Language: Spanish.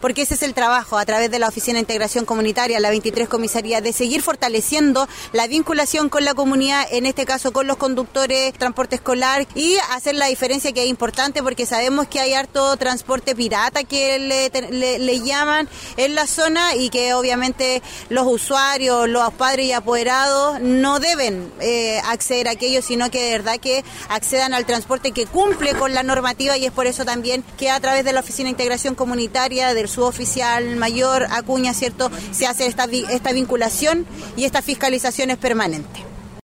porque ese es el trabajo a través de la Oficina de Integración Comunitaria, la 23 Comisaría, de seguir fortaleciendo la vinculación con la comunidad, en este caso con los conductores, transporte escolar, y hacer la diferencia que es importante, porque sabemos que hay harto transporte pirata que le llaman en la zona, y que obviamente los usuarios, los padres y apoderados no deben acceder a aquello, sino que de verdad que accedan al transporte que cumple con la normativa, y es por eso también que a través de la Oficina de Integración Comunitaria, del suboficial mayor Acuña, ¿cierto?, se hace esta vinculación y esta fiscalización es permanente.